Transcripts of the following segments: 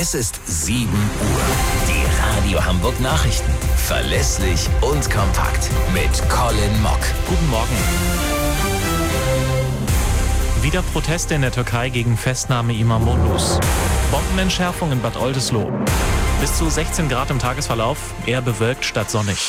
Es ist 7 Uhr. Die Radio Hamburg Nachrichten. Verlässlich und kompakt. Mit Colin Mock. Guten Morgen. Wieder Proteste in der Türkei gegen Festnahme İmamoğlu's. Bombenentschärfung in Bad Oldesloe. Bis zu 16 Grad im Tagesverlauf, eher bewölkt statt sonnig.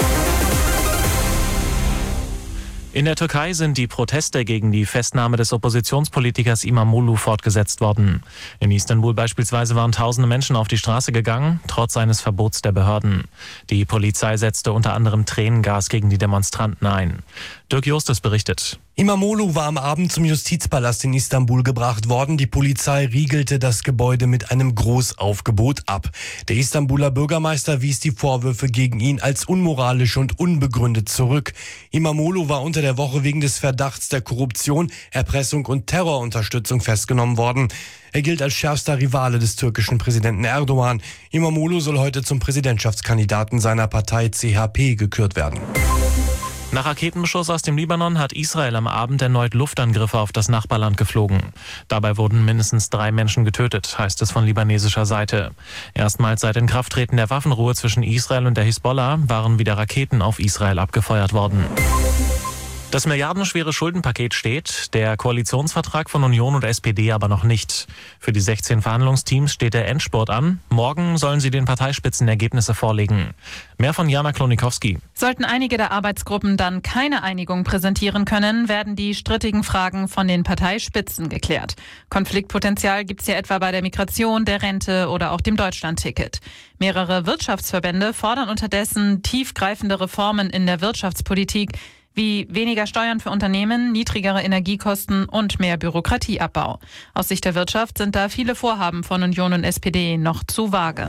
In der Türkei sind die Proteste gegen die Festnahme des Oppositionspolitikers İmamoğlu fortgesetzt worden. In Istanbul beispielsweise waren tausende Menschen auf die Straße gegangen, trotz eines Verbots der Behörden. Die Polizei setzte unter anderem Tränengas gegen die Demonstranten ein. Dirk Justus berichtet. İmamoğlu war am Abend zum Justizpalast in Istanbul gebracht worden. Die Polizei riegelte das Gebäude mit einem Großaufgebot ab. Der Istanbuler Bürgermeister wies die Vorwürfe gegen ihn als unmoralisch und unbegründet zurück. İmamoğlu war unter der Woche wegen des Verdachts der Korruption, Erpressung und Terrorunterstützung festgenommen worden. Er gilt als schärfster Rivale des türkischen Präsidenten Erdogan. İmamoğlu soll heute zum Präsidentschaftskandidaten seiner Partei CHP gekürt werden. Nach Raketenbeschuss aus dem Libanon hat Israel am Abend erneut Luftangriffe auf das Nachbarland geflogen. Dabei wurden mindestens 3 Menschen getötet, heißt es von libanesischer Seite. Erstmals seit Inkrafttreten der Waffenruhe zwischen Israel und der Hisbollah waren wieder Raketen auf Israel abgefeuert worden. Das milliardenschwere Schuldenpaket steht, der Koalitionsvertrag von Union und SPD aber noch nicht. Für die 16 Verhandlungsteams steht der Endspurt an. Morgen sollen sie den Parteispitzen Ergebnisse vorlegen. Mehr von Jana Klonikowski. Sollten einige der Arbeitsgruppen dann keine Einigung präsentieren können, werden die strittigen Fragen von den Parteispitzen geklärt. Konfliktpotenzial gibt es ja etwa bei der Migration, der Rente oder auch dem Deutschlandticket. Mehrere Wirtschaftsverbände fordern unterdessen tiefgreifende Reformen in der Wirtschaftspolitik, wie weniger Steuern für Unternehmen, niedrigere Energiekosten und mehr Bürokratieabbau. Aus Sicht der Wirtschaft sind da viele Vorhaben von Union und SPD noch zu vage.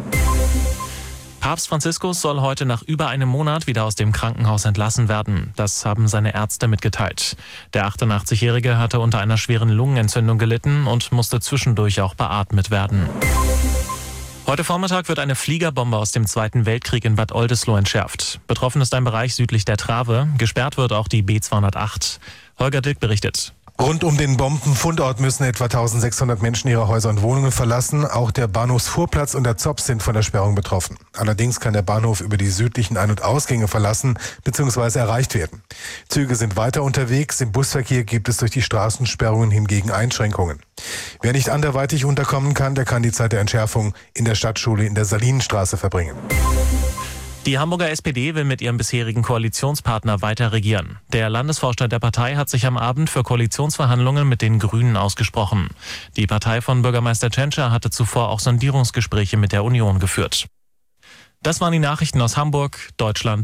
Papst Franziskus soll heute nach über einem Monat wieder aus dem Krankenhaus entlassen werden. Das haben seine Ärzte mitgeteilt. Der 88-Jährige hatte unter einer schweren Lungenentzündung gelitten und musste zwischendurch auch beatmet werden. Heute Vormittag wird eine Fliegerbombe aus dem Zweiten Weltkrieg in Bad Oldesloe entschärft. Betroffen ist ein Bereich südlich der Trave. Gesperrt wird auch die B208. Holger Dilk berichtet. Rund um den Bombenfundort müssen etwa 1600 Menschen ihre Häuser und Wohnungen verlassen. Auch der Bahnhofsvorplatz und der Zopp sind von der Sperrung betroffen. Allerdings kann der Bahnhof über die südlichen Ein- und Ausgänge verlassen bzw. erreicht werden. Züge sind weiter unterwegs. Im Busverkehr gibt es durch die Straßensperrungen hingegen Einschränkungen. Wer nicht anderweitig unterkommen kann, der kann die Zeit der Entschärfung in der Stadtschule in der Salinenstraße verbringen. Die Hamburger SPD will mit ihrem bisherigen Koalitionspartner weiter regieren. Der Landesvorstand der Partei hat sich am Abend für Koalitionsverhandlungen mit den Grünen ausgesprochen. Die Partei von Bürgermeister Tschentscher hatte zuvor auch Sondierungsgespräche mit der Union geführt. Das waren die Nachrichten aus Hamburg, Deutschland